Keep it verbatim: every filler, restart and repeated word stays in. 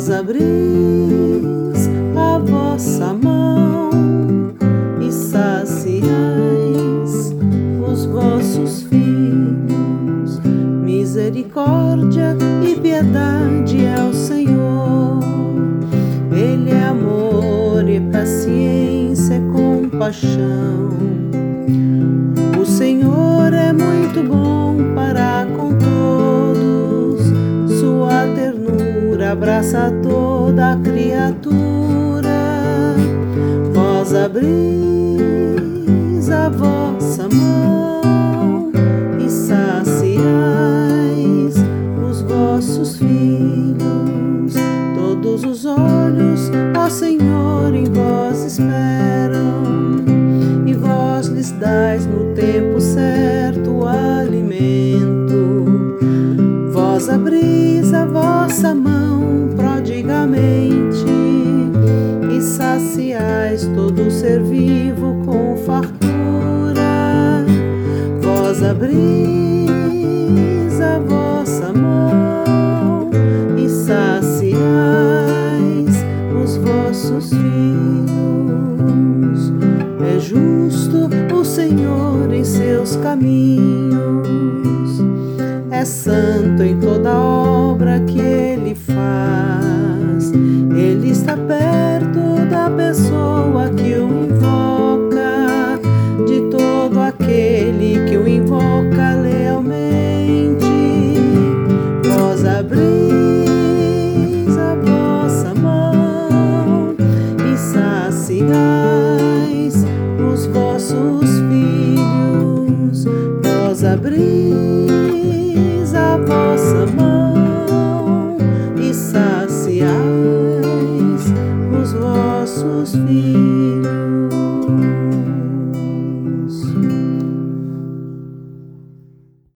Vós abris a vossa mão e saciais os vossos filhos. Misericórdia e piedade é o Senhor. Ele é amor e paciência e compaixão. O Senhor é muito bom para com todos. Sua ternura abraça toda a criatura. Vós abris a vossa mão e saciais os vossos filhos. Todos os olhos, ó Senhor, em vós esperam, e vós lhes dais no tempo certo o alimento. Vós abris a vossa mão prodigamente e saciais todo ser vivo com fartura. Vós abris a vossa mão e saciais os vossos filhos. É justo o Senhor em seus caminhos, é santo em toda obra que Ele faz. Ele está perto da pessoa que o invoca, de todo aquele que o invoca lealmente. Vós abris a vossa mão e saciais os vossos filhos. Vós abris a vossa mão e saciais os vossos filhos.